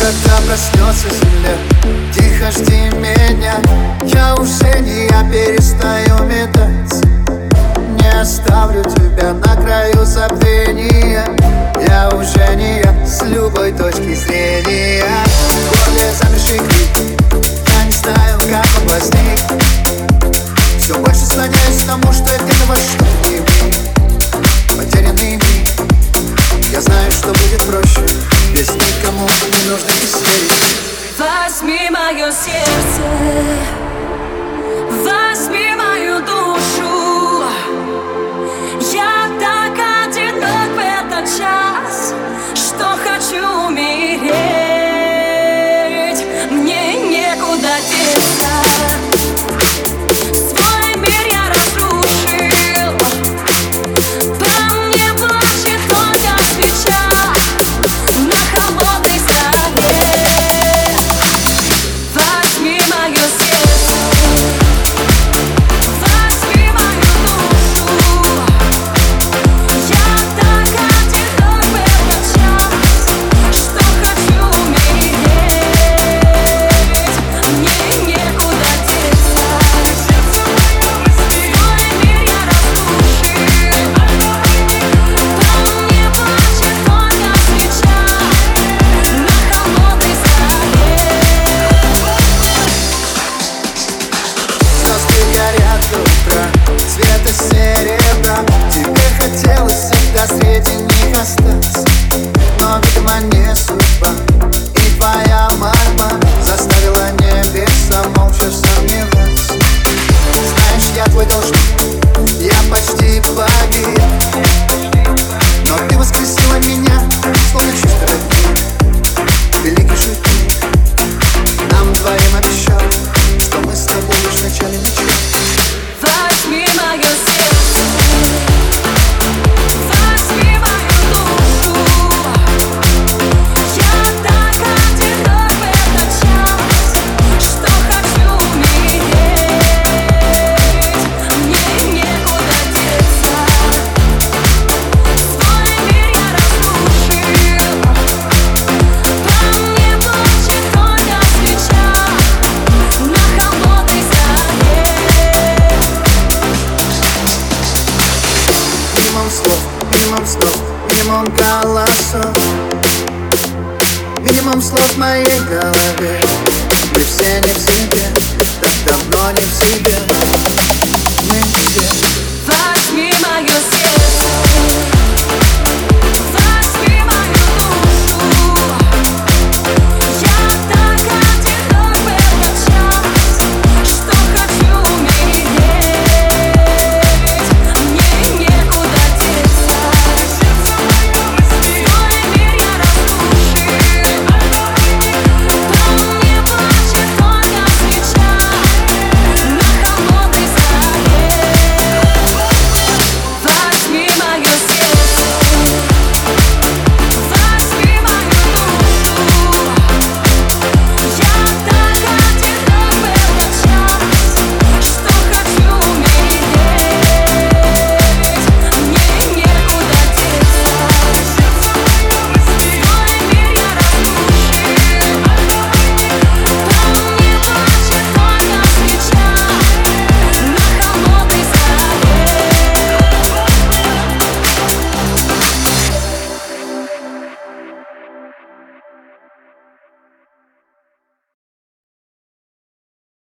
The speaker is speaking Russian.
когда проснется земля, тихо жди меня. Я уже не я, перестаю метаться. Не оставлю тебя на краю забвения. Я уже не я, с любой точки зрения. В горле замерший крик, я не знаю, как он возник. Все больше склоняюсь к тому, что я где-то во что-то не имею. Потерянный миг, я знаю, что будет проще, ведь никому не нужно истерить. Возьми мое сердце, возьми мою душу. Я так одинок в этот час, что хочу умереть. Мне некуда деться. Свой мир я разрушил. По мне плачет только свеча на холодной стороне. Возьми мое сердце, возьми мою душу. Я так одинок в этот час, что хочу умереть. Мне некуда деться. Свой мир я разрушил. По мне плачет только свеча на холодной стороне. Звезды горят до утра, цвета серебра. Тебе хотелось всегда среди них остаться, но, видимо, не судьба. И твоя мама заставила небеса молча сомневаться. Знаешь, я твой должник, я почти погиб, но ты воскресила меня, словно чисто родник. Великий шутник нам двоим обещал, что мы с тобой лишь в начале ночи. Возьми мое сердце, возьми мою душу. Я так одинок в этот час, что хочу умереть. Мне некуда деться. Свой мир я разрушил. По мне плачет только свеча на холодной стороне. Минимум слов, минимум слов, минимум голосов, минимум слов в моей голове. Мы все не в себе, так давно не в себе. Мы все. Возьми мое сердце.